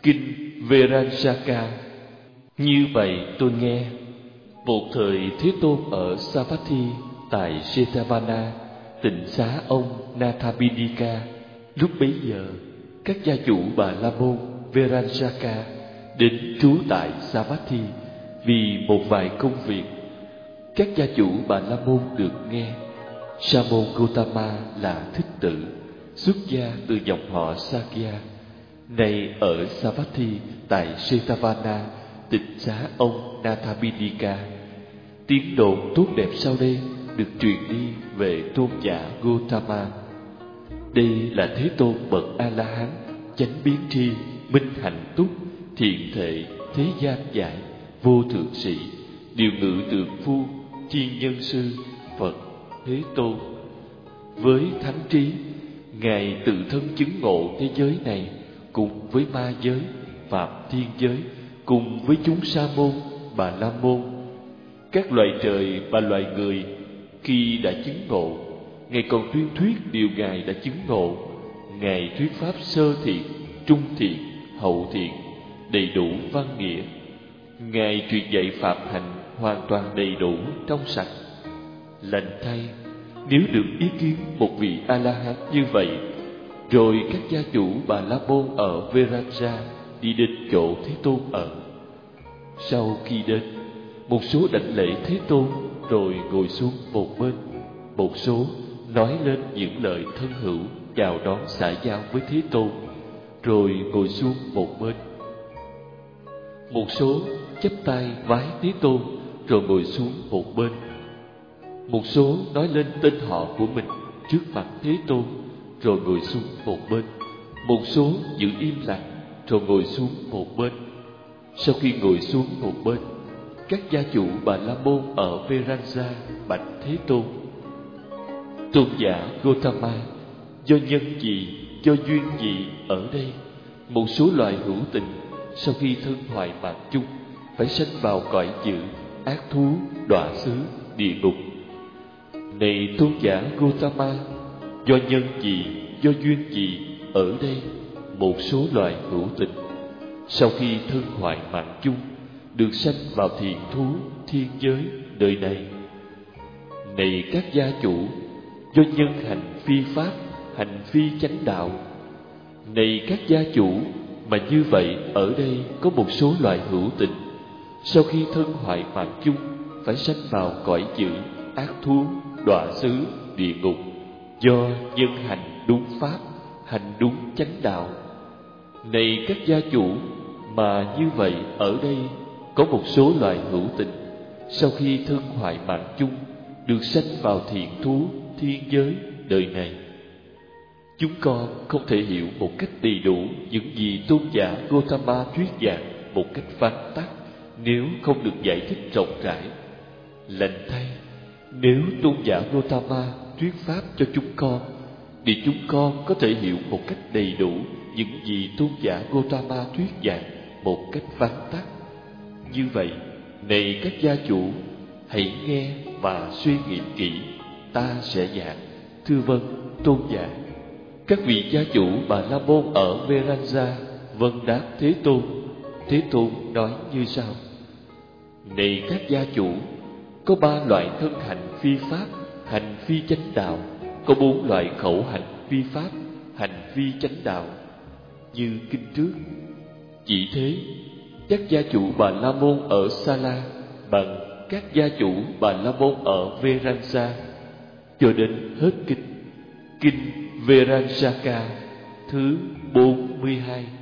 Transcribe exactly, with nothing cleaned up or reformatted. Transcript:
Kinh Veransaka. Như vậy tôi nghe, một thời Thế Tôn ở Savatthi tại Jetavana, tịnh xá ông Nathabindika. Lúc bấy giờ, các gia chủ Bà La Môn Veransaka đến trú tại Savatthi vì một vài công việc. Các gia chủ Bà La Môn được nghe Sa môn Gotama là thích tử, xuất gia từ dòng họ Sakya, nay ở Savatthi tại Jetavana, tịnh xá ông Nathabindika. Tiếng đồn tốt đẹp sau đây được truyền đi về tôn giả Gotama. Đây là Thế Tôn bậc A La Hán, chánh biến tri, minh hạnh túc, thiện thệ, thế gian giải, vô thượng sĩ, điều ngự tượng phu, chi nhân sư, Phật Thế Tôn. Với thánh trí, Ngài tự thân chứng ngộ thế giới này cùng với ma giới, phạm thiên giới, cùng với chúng sa môn, Bà La môn, các loại trời và loài người. Khi đã chứng ngộ, Ngài còn tuyên thuyết điều Ngài đã chứng ngộ. Ngài thuyết pháp sơ thiện, trung thiện, hậu thiện, đầy đủ văn nghĩa. Ngài truyền dạy phạm hạnh hoàn toàn đầy đủ, trong sạch. Lành thay, nếu được ý kiến một vị A-la-hán như vậy, rồi các gia chủ Bà La Môn ở Veranja đi đến chỗ Thế Tôn ở. Sau khi đến, một số đảnh lễ Thế Tôn rồi ngồi xuống một bên. Một số nói lên những lời thân hữu chào đón xã giao với Thế Tôn, rồi ngồi xuống một bên. Một số chắp tay vái Thế Tôn rồi ngồi xuống một bên. Một số nói lên tên họ của mình trước mặt Thế Tôn rồi ngồi xuống một bên. Một số giữ im lặng rồi ngồi xuống một bên. Sau khi ngồi xuống một bên, các gia chủ Bà La Môn ở Veranja bạch Thế Tôn: Tôn giả Gotama, do nhân gì, do duyên gì ở đây, một số loài hữu tình sau khi thân hoại mạng chung phải sanh vào cõi dữ, ác thú, đọa xứ, địa ngục. Này tôn giả Gotama, do nhân gì, do duyên gì ở đây, một số loài hữu tình sau khi thân hoại mạng chung được sanh vào thiện thú, thiên giới, đời này. Này các gia chủ, do nhân hành phi pháp, hành phi chánh đạo. Này các gia chủ, mà như vậy ở đây có một số loài hữu tình sau khi thân hoại mạng chung phải sanh vào cõi dữ, ác thú, đọa xứ, địa ngục, do nhân hành đúng pháp, hành đúng chánh đạo. Này các gia chủ, mà như vậy ở đây có một số loài hữu tình sau khi thân hoại mạng chung được sanh vào thiện thú, thiên giới, đời này. Chúng con không thể hiểu một cách đầy đủ những gì tôn giả Gotama thuyết giảng một cách vắn tắt nếu không được giải thích rộng rãi. Lành thay, nếu tôn giả Gotama thuyết pháp cho chúng con, thì chúng con có thể hiểu một cách đầy đủ những gì tôn giả Gotama thuyết giảng một cách vắn tắt. Như vậy, này các gia chủ, hãy nghe và suy nghiệm kỹ, ta sẽ giảng. Thưa vâng, tôn giả. Các vị gia chủ Bà La Môn ở Veranja vâng đáp Thế Tôn. Thế Tôn nói như sau: Này các gia chủ, có ba loại thân hành phi pháp, hành phi chánh đạo. Có bốn loại khẩu hành phi pháp, hành phi chánh đạo. Như kinh trước. Chỉ thế, các gia chủ Bà La Môn ở Sala bằng các gia chủ Bà La Môn ở Veranja. Cho đến hết kinh. Kinh Veransaka thứ bốn mươi hai.